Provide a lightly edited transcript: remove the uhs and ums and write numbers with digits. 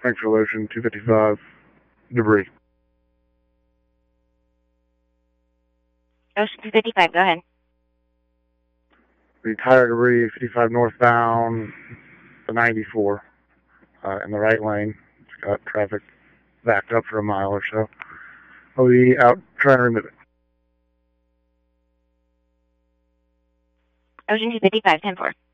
Springfield Ocean 255, debris. Ocean 255, go ahead. The tire debris, 55 northbound, the 94, in the right lane. It's got traffic backed up for a mile or so. I'll be out trying to remove it. Ocean 255, 10-4.